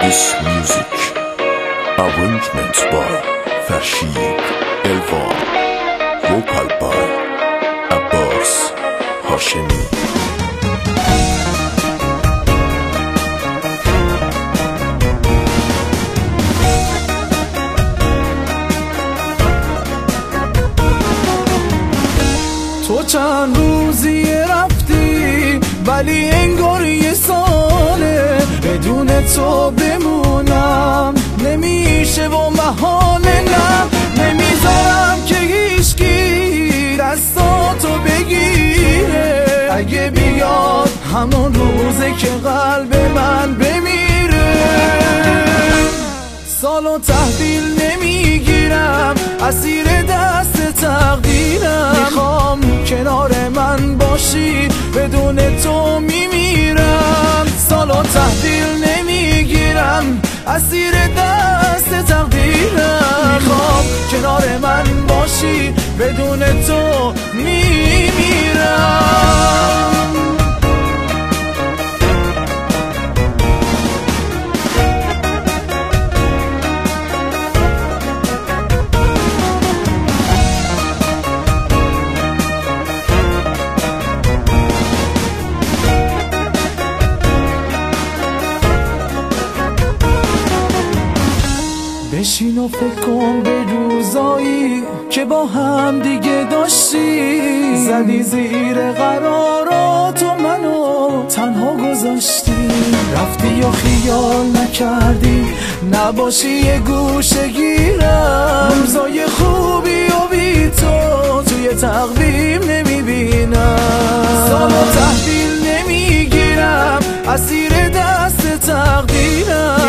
This music arrangement by Farshid Elvan, vocal by Abbas Hashemi. تو چند روزی رفتی ولی انگار یه ساله بدون تو بمونم نمیشه و محاله نه نمیذارم که هیچکی دستاتو بگیره اگه بیاد همون روزه که قلب من بمیره سالو تحویل نمیگیرم اسیر دست تقدیرم میخوام کنار من باشی بدون تو میمیرم سالو تحویل نمیگیرم اسیر دست تقدیرم میخوام کنار من باشی بدون تو میمیرم بشین و فکر کن به روزایی که با هم دیگه داشتی زدی زیر قرارات و منو تنها گذاشتی رفتی و خیال نکردی نباشی یه گوشه گیرم روزای خوبی و بی تو توی تقویم نمیبینم سالو تحویل نمیگیرم اسیر دست تقدیرم